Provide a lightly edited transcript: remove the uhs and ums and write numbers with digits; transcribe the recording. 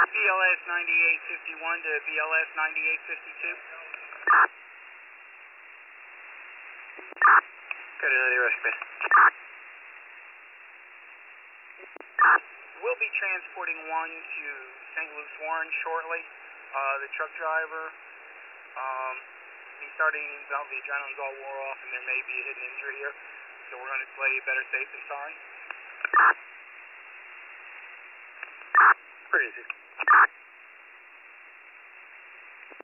BLS 9851 to BLS 9852. Got another rush, man. We'll be transporting one to St. Luke's Warren shortly. The truck driver, he's starting, well, the adrenaline's all wore off and there may be a hidden injury here. So we're going to play better safe than sorry. Where is it?